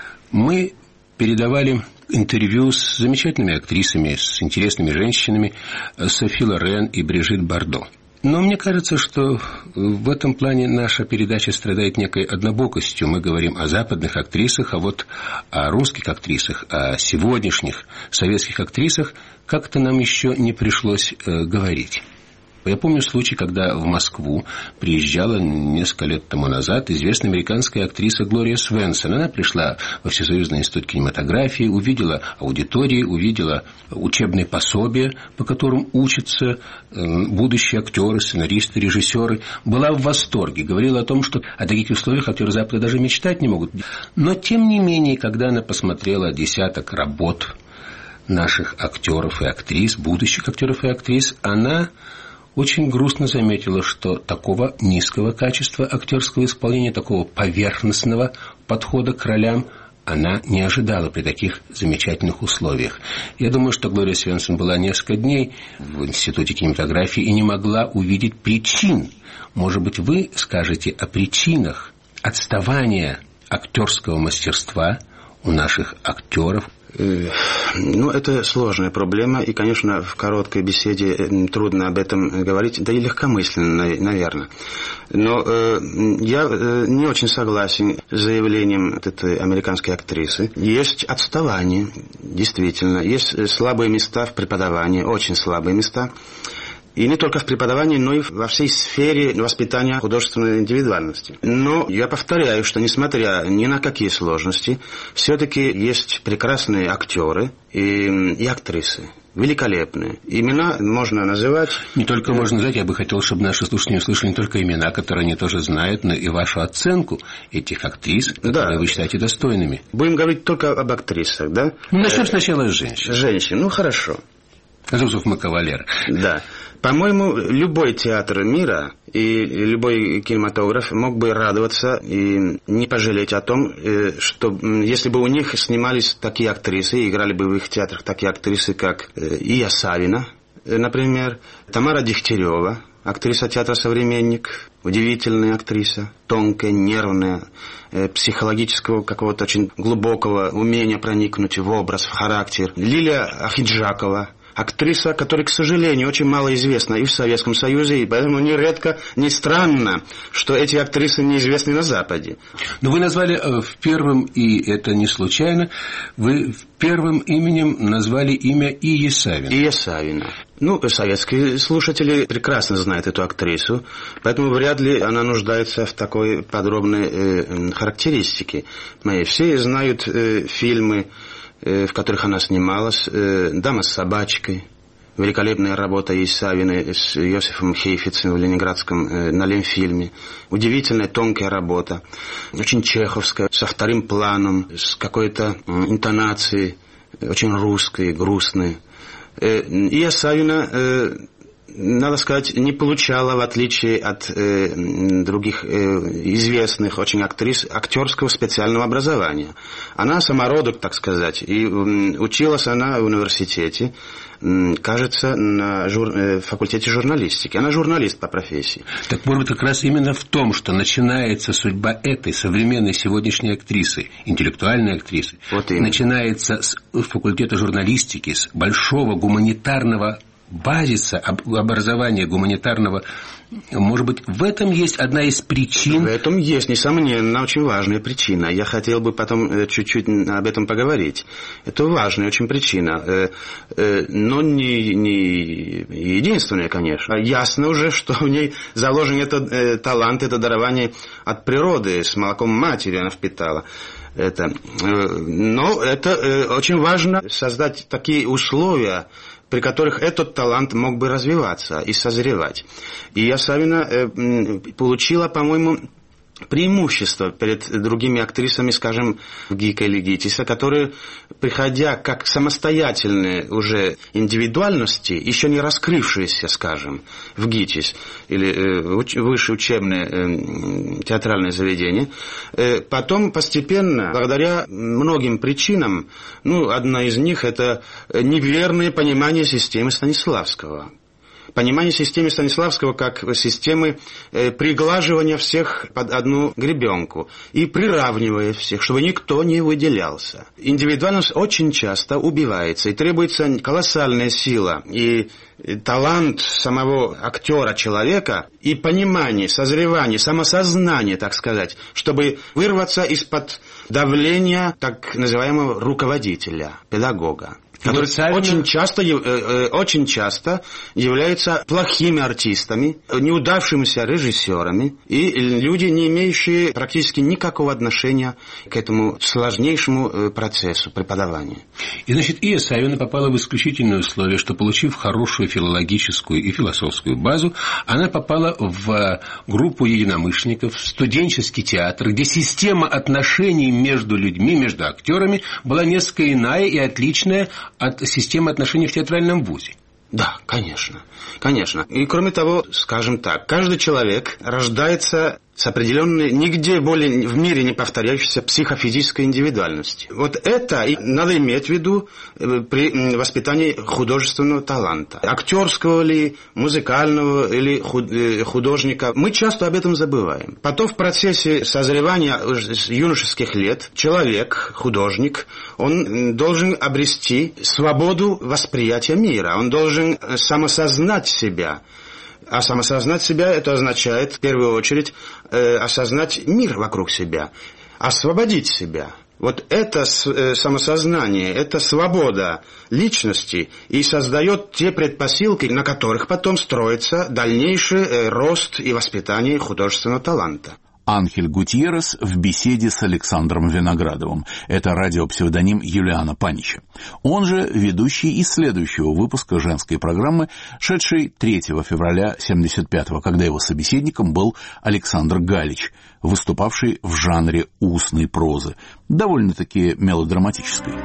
мы передавали интервью с замечательными актрисами, с интересными женщинами, Софи Лорен и Брижит Бардо. Но мне кажется, что в этом плане наша передача страдает некой однобокостью. Мы говорим о западных актрисах, а вот о русских актрисах, о сегодняшних советских актрисах как-то нам еще не пришлось э, говорить. Я помню случай, когда в Москву приезжала несколько лет тому назад известная американская актриса Глория Свенсон. Она пришла во Всесоюзный институт кинематографии, увидела аудитории, увидела учебные пособия, по которым учатся будущие актеры, сценаристы, режиссеры. Была в восторге, говорила о том, что о таких условиях актеры Запада даже мечтать не могут. Но, тем не менее, когда она посмотрела десяток работ наших актеров и актрис, будущих актеров и актрис, она очень грустно заметила, что такого низкого качества актерского исполнения, такого поверхностного подхода к ролям она не ожидала при таких замечательных условиях. Я думаю, что Глория Свенсон была несколько дней в Институте кинематографии и не могла увидеть причин. Может быть, вы скажете о причинах отставания актерского мастерства у наших актеров? Ну, это сложная проблема, и, конечно, в короткой беседе трудно об этом говорить, да и легкомысленно, наверное. Но э, я э, не очень согласен с заявлением этой американской актрисы. Есть отставание, действительно, есть слабые места в преподавании, очень слабые места. И не только в преподавании, но и во всей сфере воспитания художественной индивидуальности. Но я повторяю, что несмотря ни на какие сложности, все-таки есть прекрасные актеры и, и актрисы. великолепные. Имена можно называть... Не только можно назвать, я бы хотел, чтобы наши слушатели услышали не только имена, которые они тоже знают, но и вашу оценку этих актрис, которые да. вы считаете достойными. Будем говорить только об актрисах, да? Ну, начнем сначала с женщин. Женщин, ну хорошо. Жозеф Макавалер. Да. По-моему, любой театр мира и любой кинематограф мог бы радоваться и не пожалеть о том, что если бы у них снимались такие актрисы, и играли бы в их театрах такие актрисы, как Ия Савина, например, Тамара Дегтярева, актриса театра «Современник», удивительная актриса, тонкая, нервная, психологического какого-то очень глубокого умения проникнуть в образ, в характер. Лилия Ахиджакова, актриса, которая, к сожалению, очень мало известна и в Советском Союзе, и поэтому нередко, не странно, что эти актрисы неизвестны на Западе. Но вы назвали в первом, и это не случайно, вы первым именем назвали имя Ии Савина. Ия Савина. Ну, советские слушатели прекрасно знают эту актрису, поэтому вряд ли она нуждается в такой подробной э, характеристике моей. Все знают э, фильмы, в которых она снималась, «Дама с собачкой», великолепная работа Ии Савиной с Йосифом Хейфицем в ленинградском на Ленфильме, удивительная тонкая работа, очень чеховская, со вторым планом, с какой-то интонацией, очень русской, грустной. Ия Савина, надо сказать, не получала, в отличие от э, других э, известных очень актрис, актерского специального образования. Она самородок, так сказать, и э, училась она в университете, э, кажется, на жур, э, факультете журналистики. Она журналист по профессии. Так, может быть, как раз именно в том, что начинается судьба этой современной сегодняшней актрисы, интеллектуальной актрисы, вот начинается с факультета журналистики, с большого гуманитарного базиса образования гуманитарного, может быть, в этом есть одна из причин? В этом есть, несомненно, очень важная причина. Я хотел бы потом чуть-чуть об этом поговорить. Это важная очень причина, но не, не единственная, конечно. Ясно уже, что в ней заложен этот талант, это дарование от природы, с молоком матери она впитала. Это. Но это очень важно создать такие условия, при которых этот талант мог бы развиваться и созревать. И Ия Савина э, получила, по-моему, преимущество перед другими актрисами, скажем, Гика или Гитиса, которые, приходя как самостоятельные уже индивидуальности, еще не раскрывшиеся, скажем, в Гитис или э, высшее учебное э, театральное заведение, э, потом постепенно, благодаря многим причинам, ну, одна из них это неверное понимание системы Станиславского. Понимание системы Станиславского как системы э, приглаживания всех под одну гребенку и приравнивая всех, чтобы никто не выделялся. Индивидуальность очень часто убивается, и требуется колоссальная сила и, и талант самого актера, человека, и понимание, созревание, самосознание, так сказать, чтобы вырваться из-под давления так называемого руководителя, педагога, который очень часто, э, очень часто являются плохими артистами, неудавшимися режиссерами и люди, не имеющие практически никакого отношения к этому сложнейшему процессу преподавания. И, значит, Ия Савина попала в исключительное условие, что, получив хорошую филологическую и философскую базу, она попала в группу единомышленников, в студенческий театр, где система отношений между людьми, между актерами была несколько иная и отличная от системы отношений в театральном вузе. Да, конечно, конечно. И кроме того, скажем так, каждый человек рождается с определенной, нигде более в мире не повторяющейся психофизической индивидуальностью. Вот это и надо иметь в виду при воспитании художественного таланта. Актерского ли, музыкального или художника. Мы часто об этом забываем. Потом в процессе созревания с юношеских лет человек, художник, он должен обрести свободу восприятия мира. Он должен самосознать себя. А самосознать себя – это означает, в первую очередь, э, осознать мир вокруг себя, освободить себя. Вот это э, самосознание, это свобода личности и создает те предпосылки, на которых потом строится дальнейший э, рост и воспитание художественного таланта. Анхель Гутьеррес в беседе с Александром Виноградовым. Это радиопсевдоним Юлиана Панича. Он же ведущий и следующего выпуска женской программы, шедшей третьего февраля семьдесят пятого, когда его собеседником был Александр Галич, выступавший в жанре устной прозы, довольно-таки мелодраматической.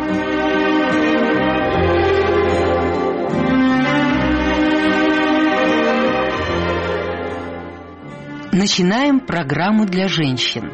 Начинаем программу для женщин.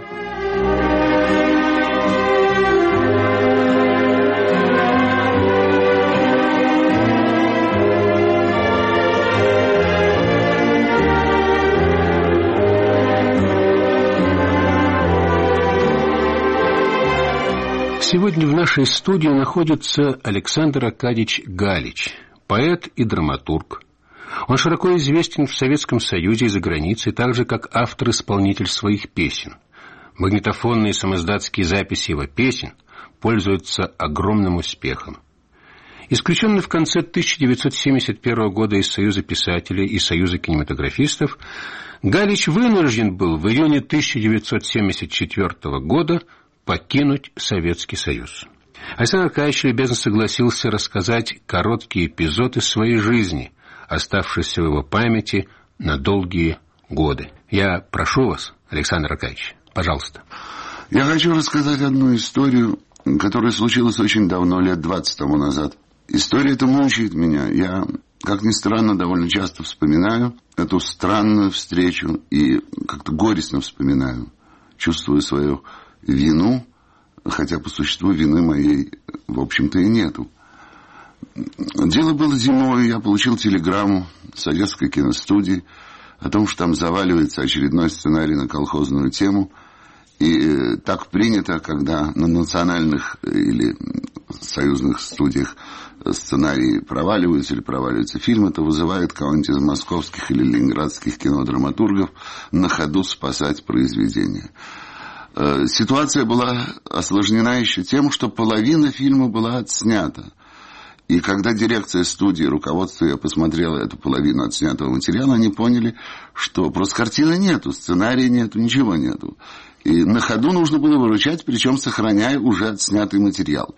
Сегодня в нашей студии находится Александр Аркадьевич Галич, поэт и драматург. Он широко известен в Советском Союзе и за границей, так же, как автор-исполнитель своих песен. Магнитофонные самоиздатские записи его песен пользуются огромным успехом. Исключенный в конце тысяча девятьсот семьдесят первого года из Союза писателей и Союза кинематографистов, Галич вынужден был в июне тысяча девятьсот семьдесят четвертого года покинуть Советский Союз. Александр Аркадьевич любезно согласился рассказать короткий эпизод из своей жизни, оставшийся в его памяти на долгие годы. Я прошу вас, Александр Аркадьевич, пожалуйста. Я хочу рассказать одну историю, которая случилась очень давно, лет двадцать тому назад. История эта мучает меня. Я, как ни странно, довольно часто вспоминаю эту странную встречу и как-то горестно вспоминаю. Чувствую свою вину, хотя по существу вины моей, в общем-то, и нету. Дело было зимой, я получил телеграмму с Одесской киностудии о том, что там заваливается очередной сценарий на колхозную тему. И так принято, когда на национальных или союзных студиях сценарии проваливаются или проваливаются фильмы, это вызывает кого-нибудь из московских или ленинградских кинодраматургов на ходу спасать произведение. Ситуация была осложнена еще тем, что половина фильма была отснята. И когда дирекция студии, руководство ее посмотрело эту половину отснятого материала, они поняли, что просто картины нету, сценария нету, ничего нету. И на ходу нужно было выручать, причем сохраняя уже отснятый материал.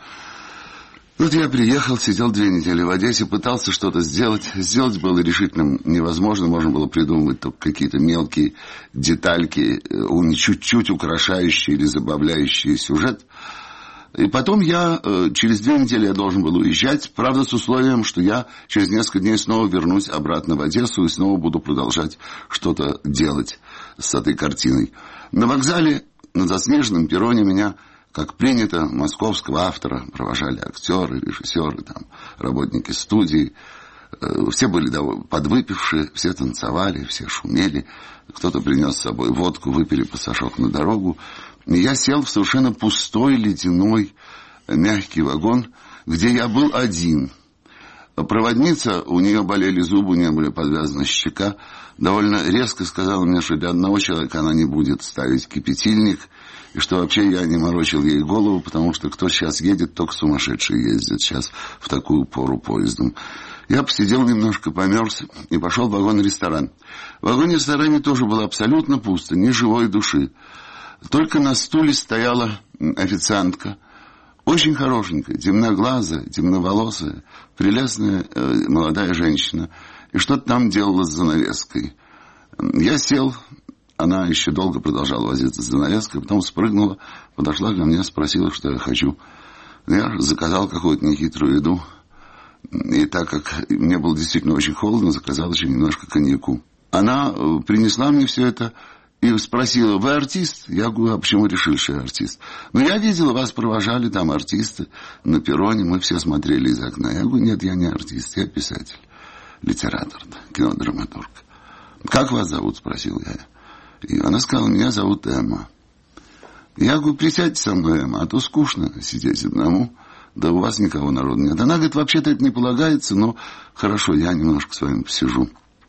Вот я приехал, сидел две недели в Одессе, пытался что-то сделать. Сделать было решительно невозможно, можно было придумывать только какие-то мелкие детальки, чуть-чуть украшающие или забавляющие сюжет. И потом я, через две недели я должен был уезжать, правда, с условием, что я через несколько дней снова вернусь обратно в Одессу и снова буду продолжать что-то делать с этой картиной. На вокзале, на заснеженном перроне меня, как принято, московского автора провожали актеры, режиссеры, там, работники студии. Все были подвыпившие, все танцевали, все шумели. Кто-то принес с собой водку, выпили пассажок на дорогу. И я сел в совершенно пустой, ледяной, мягкий вагон, где я был один. Проводница, у нее болели зубы, у нее были подвязана щека, довольно резко сказала мне, что для одного человека она не будет ставить кипятильник, и что вообще я не морочил ей голову, потому что кто сейчас едет, только сумасшедшие ездят сейчас в такую пору поездом. Я посидел немножко, померз и пошел в вагон-ресторан. В вагоне-ресторане тоже было абсолютно пусто, ни живой души. Только на стуле стояла официантка, очень хорошенькая, темноглазая, темноволосая, прелестная э, молодая женщина, и что-то там делала с занавеской. Я сел, она еще долго продолжала возиться с занавеской, потом спрыгнула, подошла ко мне, спросила, что я хочу. Я заказал какую-то нехитрую еду, и так как мне было действительно очень холодно, заказал еще немножко коньяку. Она принесла мне все это и спросила: вы артист? Я говорю: а почему решили, что я артист? Ну, я видела, вас провожали там артисты на перроне, мы все смотрели из окна. Я говорю: нет, я не артист, я писатель, литератор, кинодраматург. Как вас зовут? Спросил я. И она сказала: меня зовут Эмма. Я говорю: присядьте со мной, Эмма, а то скучно сидеть одному, да у вас никого народа нет. Она говорит: вообще-то это не полагается, но хорошо, я немножко с вами посижу.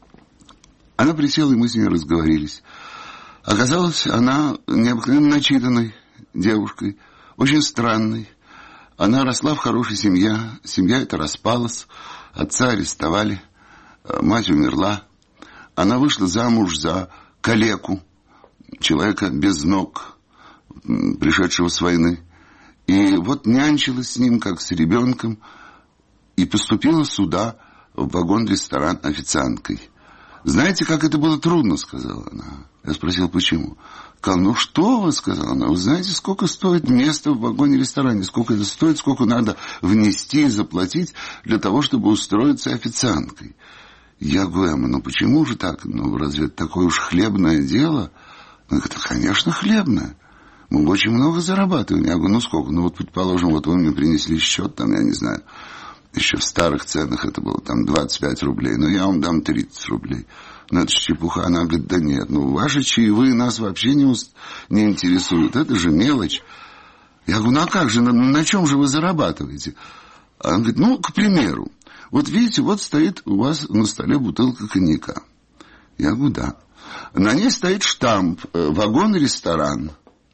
Она присела, и мы с ней разговорились. Оказалось, она необыкновенно начитанной девушкой, очень странной. Она росла в хорошей семье, семья эта распалась, отца арестовали, мать умерла. Она вышла замуж за калеку, человека без ног, пришедшего с войны. И вот нянчилась с ним, как с ребенком, и поступила сюда, в вагон-ресторан официанткой. «Знаете, как это было трудно», — сказала она. Я спросил, почему. Сказала, ну что вы, сказала она, вы знаете, сколько стоит место в вагоне-ресторане, сколько это стоит, сколько надо внести и заплатить для того, чтобы устроиться официанткой. Я говорю, Эмма, ну почему же так? Ну разве это такое уж хлебное дело? Она говорит, конечно, хлебное. Мы очень много зарабатываем. Я говорю, ну сколько? Ну вот, предположим, вот вы мне принесли счет, там, я не знаю, еще в старых ценах это было там двадцать пять рублей, но я вам дам тридцать рублей. Ну это же чепуха. Она говорит, да нет, ну ваши чаевые нас вообще не, уст... не интересуют. Это же мелочь. Я говорю, ну а как же, на, на чем же вы зарабатываете? Она говорит, ну, к примеру, вот видите, вот стоит у вас на столе бутылка коньяка. Я говорю, да. На ней стоит штамп «Вагон-ресторан».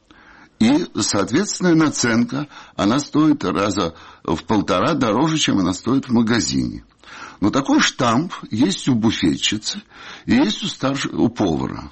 И, соответственно, наценка, она стоит раза в полтора дороже, чем она стоит в магазине. Но такой штамп есть у буфетчицы и есть у, старшего, у повара.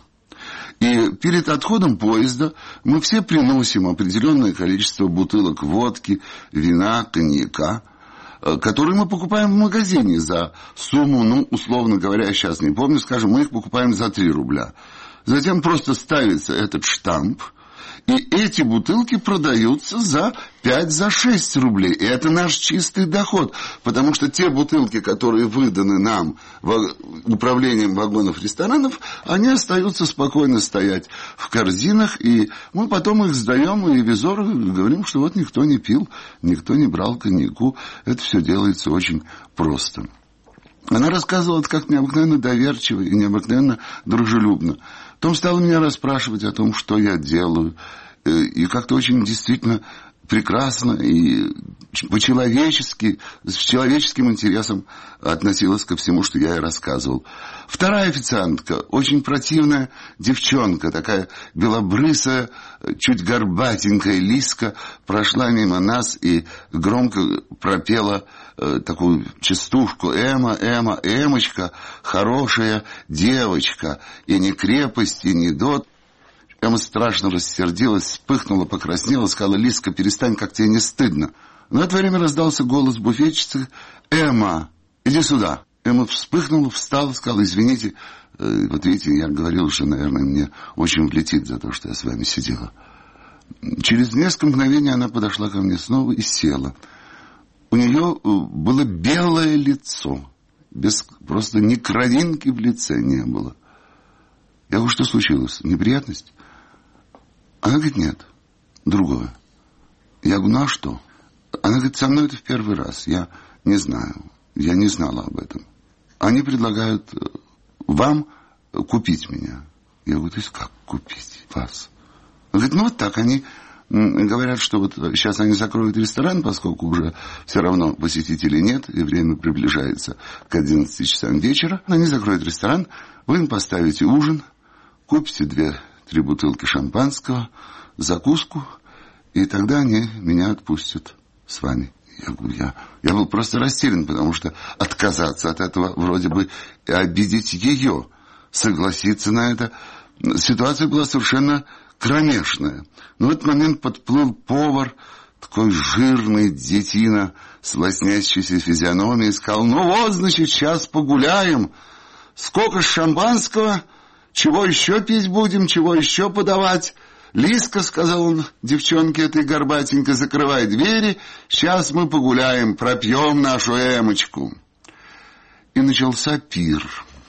И перед отходом поезда мы все приносим определенное количество бутылок водки, вина, коньяка, которые мы покупаем в магазине за сумму, ну, условно говоря, сейчас не помню, скажем, мы их покупаем за три рубля. Затем просто ставится этот штамп, и эти бутылки продаются за пять-шесть рублей. И это наш чистый доход. Потому что те бутылки, которые выданы нам управлением вагонов-ресторанов, они остаются спокойно стоять в корзинах. И мы потом их сдаем, и ревизору говорим, что вот никто не пил, никто не брал коньяку. Это все делается очень просто. Она рассказывала это как необыкновенно доверчиво и необыкновенно дружелюбно. Потом стала меня расспрашивать о том, что я делаю. И как-то очень действительно прекрасно и по-человечески, с человеческим интересом относилась ко всему, что я ей рассказывал. Вторая официантка, очень противная девчонка, такая белобрысая, чуть горбатенькая Лиска, прошла мимо нас и громко пропела э, такую частушку: «Эма, Эма, Эмочка, хорошая девочка, и не крепость, и не дот». Эмма страшно рассердилась, вспыхнула, покраснела, сказала: «Лиска, перестань, как тебе не стыдно». Но в это время раздался голос буфетчицы: «Эмма, иди сюда». Эмма вспыхнула, встала, сказала: «Извините, э, вот видите, я говорил, что, наверное, мне очень влетит за то, что я с вами сидела». Через несколько мгновений она подошла ко мне снова и села. У нее было белое лицо, без, просто ни кровинки в лице не было. Я говорю: «Что случилось? Неприятность?» Она говорит: «Нет, другое». Я говорю: «Ну а что?» Она говорит: «Со мной это в первый раз. Я не знаю. Я не знала об этом. Они предлагают вам купить меня». Я говорю: «То есть как купить вас?» Она говорит: «Ну вот так. Они говорят, что вот сейчас они закроют ресторан, поскольку уже все равно посетителей нет, и время приближается к одиннадцати часам вечера. Они закроют ресторан, вы им поставите ужин, купите две-три бутылки шампанского, закуску, и тогда они меня отпустят с вами». Я говорю, я, я был просто растерян, потому что отказаться от этого вроде бы и обидеть ее, согласиться на это. Ситуация была совершенно кромешная. Но в этот момент подплыл повар, такой жирный детина с лоснящейся физиономией, и сказал: «Ну вот, значит, сейчас погуляем. Сколько шампанского? Чего еще пить будем? Чего еще подавать?» «Лиска, — сказал он девчонке этой горбатенькой, — закрывай двери, сейчас мы погуляем, пропьем нашу Эмочку». И начался пир.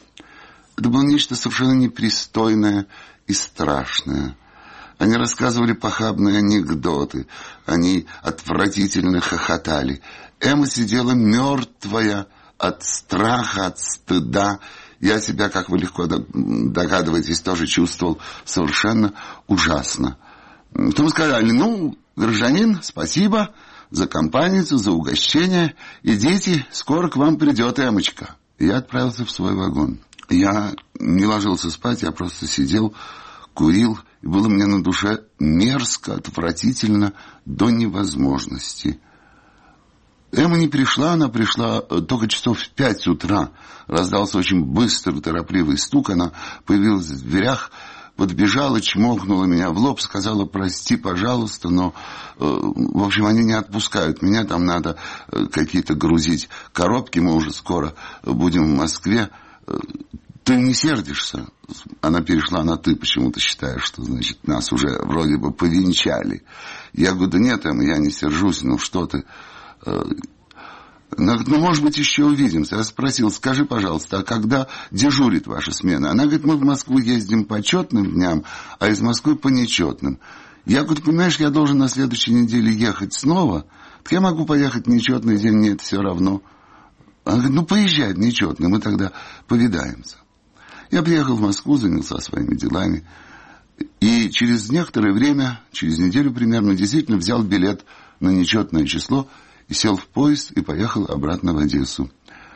Это было нечто совершенно непристойное и страшное. Они рассказывали похабные анекдоты, они отвратительно хохотали. Эмма сидела мертвая от страха, от стыда. Я себя, как вы легко догадываетесь, тоже чувствовал совершенно ужасно. Потом сказали: «Ну, гражданин, спасибо за компанию, за угощение. Идите, скоро к вам придет Эмочка». И я отправился в свой вагон. Я не ложился спать, я просто сидел, курил, и было мне на душе мерзко, отвратительно, до невозможности. Эмма не пришла, она пришла только часов в пять утра. Раздался очень быстрый, торопливый стук, она появилась в дверях, подбежала, чмокнула меня в лоб, сказала: прости, пожалуйста, но, э, в общем, они не отпускают меня, там надо э, какие-то грузить коробки, мы уже скоро будем в Москве. Э, ты не сердишься? Она перешла на «ты», почему-то считаешь, что, значит, нас уже вроде бы повенчали. Я говорю: да нет, Эмма, я не сержусь, ну что ты... Э, Она говорит: ну, может быть, еще увидимся. Я спросил: скажи, пожалуйста, а когда дежурит ваша смена? Она говорит: мы в Москву ездим по четным дням, а из Москвы по нечетным. Я говорю: понимаешь, я должен на следующей неделе ехать снова, так я могу поехать в нечетный день, мне это все равно. Она говорит: ну, поезжай в нечетный, мы тогда повидаемся. Я приехал в Москву, занялся своими делами, и через некоторое время, через неделю примерно, действительно взял билет на нечетное число, и сел в поезд и поехал обратно в Одессу.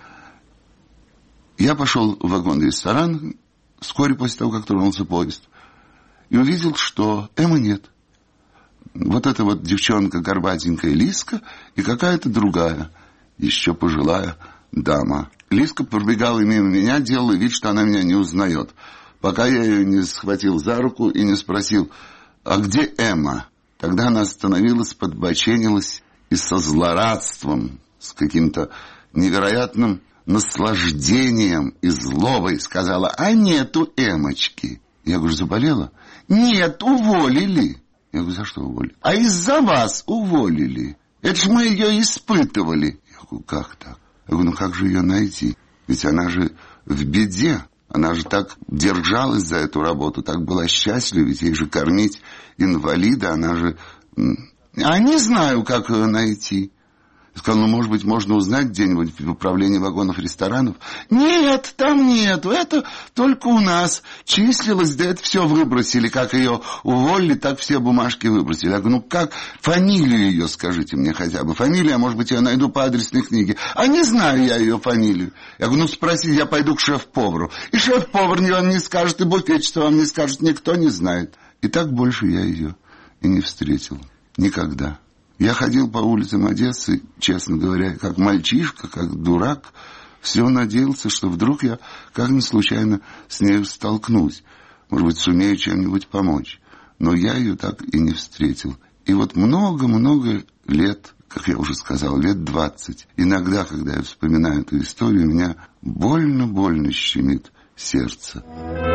Я пошел в вагон-ресторан вскоре после того, как тронулся поезд, и увидел, что Эммы нет. Вот эта вот девчонка горбатенькая Лиска и какая-то другая, еще пожилая дама. Лиска пробегала мимо меня, делала вид, что она меня не узнает, пока я ее не схватил за руку и не спросил: а где Эмма? Тогда она остановилась, подбоченилась и со злорадством, с каким-то невероятным наслаждением и злобой сказала: а нету Эмочки. Я говорю: заболела? Нет, уволили. Я говорю: за что уволили? А из-за вас уволили. Это ж мы ее испытывали. Я говорю: как так? Я говорю: ну как же ее найти? Ведь она же в беде. Она же так держалась за эту работу, так была счастлива, ведь ей же кормить инвалида, она же... А не знаю, как ее найти. Я сказал: ну, может быть, можно узнать где-нибудь в управлении вагонов ресторанов. Нет, там нету, это только у нас числилось, да это все выбросили. Как ее уволили, так все бумажки выбросили. Я говорю: ну как, фамилию ее скажите мне хотя бы. Фамилия, может быть, я найду по адресной книге. А не знаю я ее фамилию. Я говорю: ну спроси, я пойду к шеф-повару. И шеф-повар вам не скажет, и буфетчица вам не скажет, никто не знает. И так больше я ее и не встретил. Никогда. Я ходил по улицам Одессы, честно говоря, как мальчишка, как дурак. Все надеялся, что вдруг я как-нибудь случайно с ней столкнусь. Может быть, сумею чем-нибудь помочь. Но я ее так и не встретил. И вот много-много лет, как я уже сказал, лет двадцать. Иногда, когда я вспоминаю эту историю, у меня больно-больно щемит сердце.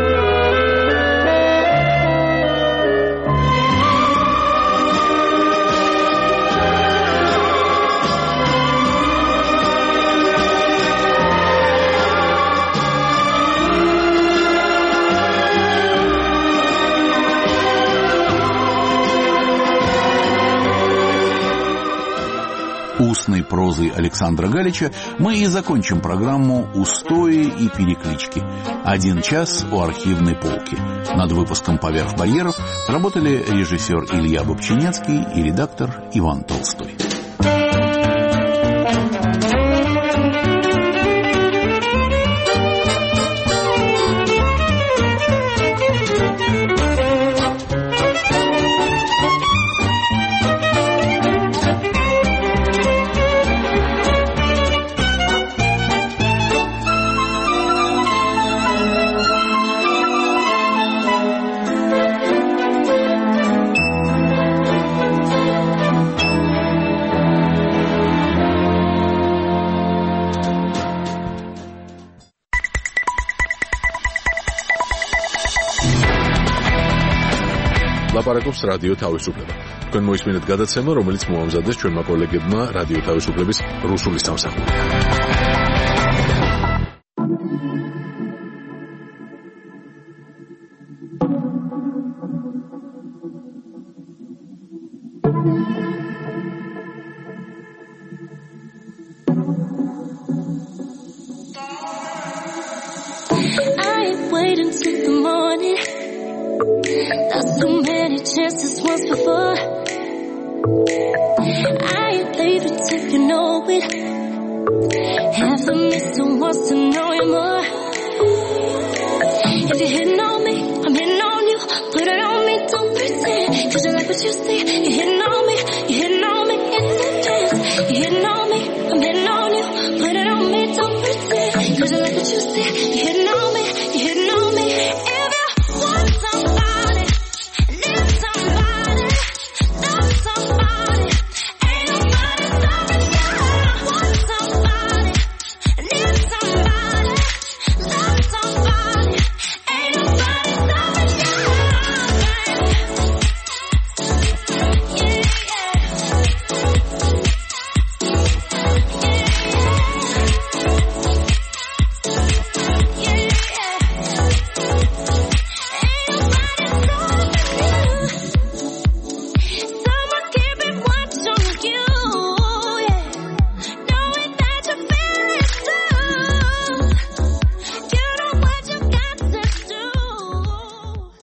Устной прозой Александра Галича мы и закончим программу «Устои и переклички». Один час у архивной полки. Над выпуском «Поверх барьеров» работали режиссер Илья Бобчинецкий и редактор Иван Толстой. ლაპარაკობს რადიო თავისუფლება. თქვენ მოისმინეთ გადაცემა, რომელიც მოამზადეს ჩვენმა კოლეგებმა რადიო თავისუფლების რუსული სამსახური. I ain't waiting till the morning. There's so many chances once before. I ain't leaving till you know it. Half of me still wants to know you more.